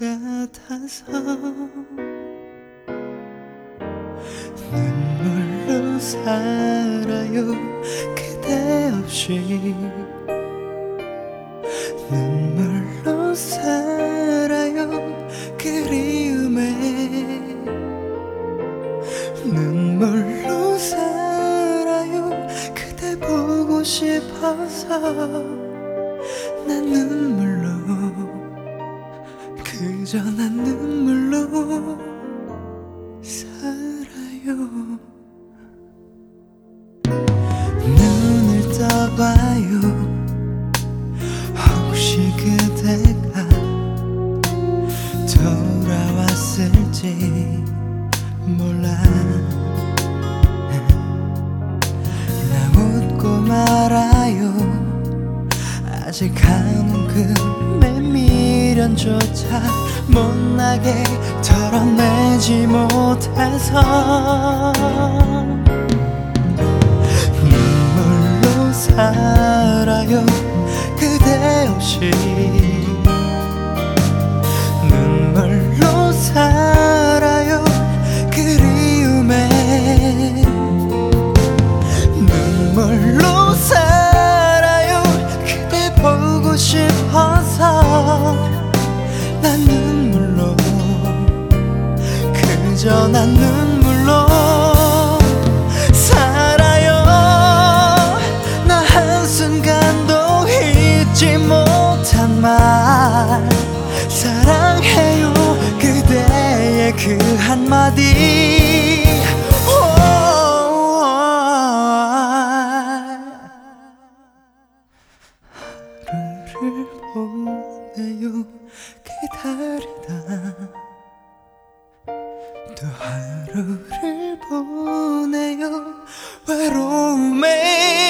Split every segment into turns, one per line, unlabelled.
같아서 눈물로 살아요 그대 없이 눈물로 살아요 그리움에 눈물로 살아요 그대 보고 싶어서 난 눈물로 그저 난 눈물로 살아요 눈을 떠봐요 혹시 그대가 돌아왔을지 몰라 나 웃고 말아요 아직 가는 그 미련조차 못나게 털어내지 못해서 눈물로 살아요 그대 없이 눈물로 살아요 그리움에 눈물로 살아요 그대 보고 싶어서 난 눈물로 그저 난 눈물로 살아요 나 한순간도 잊지 못한 말 사랑해요 그대의 그 한마디 하루를 보내요 기다리다 또 하루를 보내요 외로움에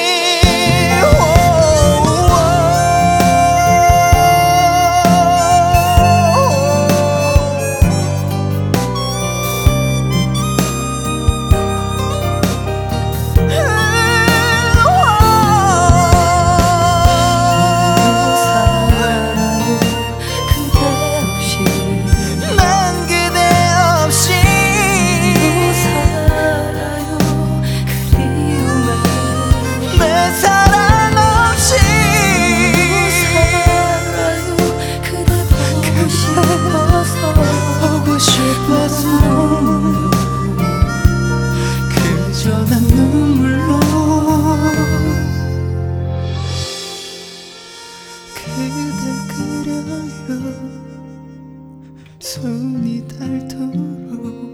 그저 난 눈물로 그댈 그려요 손이 닳도록